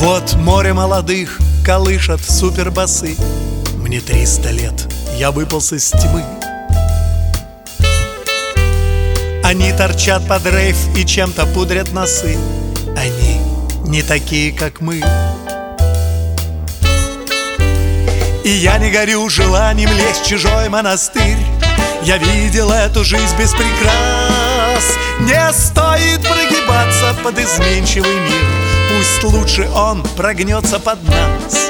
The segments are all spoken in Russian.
Вот море молодых колышат супербасы. Мне 300 лет, я выполз из тьмы. Они торчат под рейв и чем-то пудрят носы. Они не такие, как мы. И я не горю желанием лезть в чужой монастырь. Я видел эту жизнь без прикрас. Не стоит прогибаться под изменчивый мир. Пусть лучше он прогнется под нас.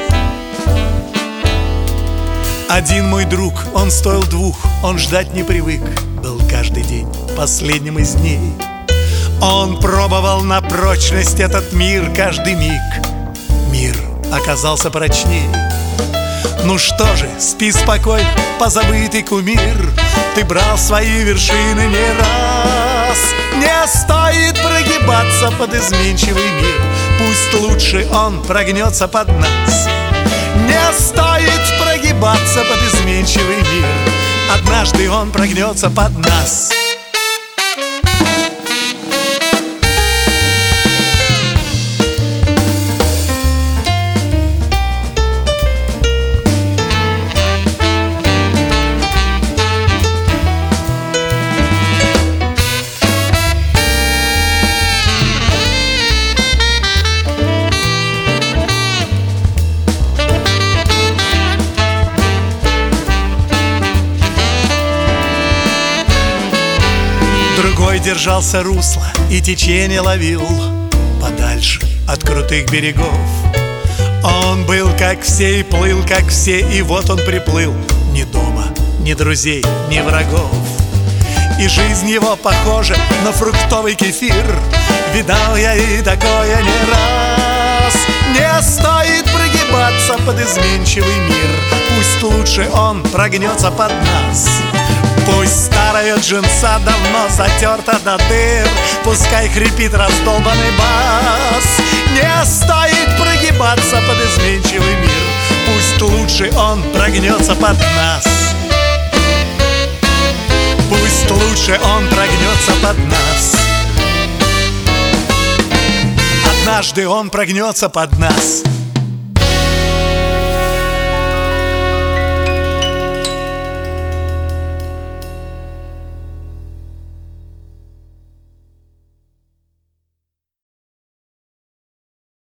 Один мой друг, он стоил двух, он ждать не привык. Был каждый день последним из дней. Он пробовал на прочность этот мир каждый миг. Мир оказался прочней. Ну что же, спи спокойно, позабытый кумир. Ты брал свои вершины не раз. Не стоит прогибаться под изменчивый мир. Пусть лучше он прогнется под нас. Не стоит прогибаться под изменчивый мир. Однажды он прогнется под нас. Другой держался русла и течение ловил подальше от крутых берегов. Он был как все и плыл как все, и вот он приплыл. Ни дома, ни друзей, ни врагов. И жизнь его похожа на фруктовый кефир. Видал я и такое не раз. Не стоит прогибаться под изменчивый мир. Пусть лучше он прогнется под нас. Пусть старая джинса давно затерта до дыр. Пускай хрипит раздолбанный бас. Не стоит прогибаться под изменчивый мир. Пусть лучше он прогнется под нас. Пусть лучше он прогнется под нас. Однажды он прогнется под нас.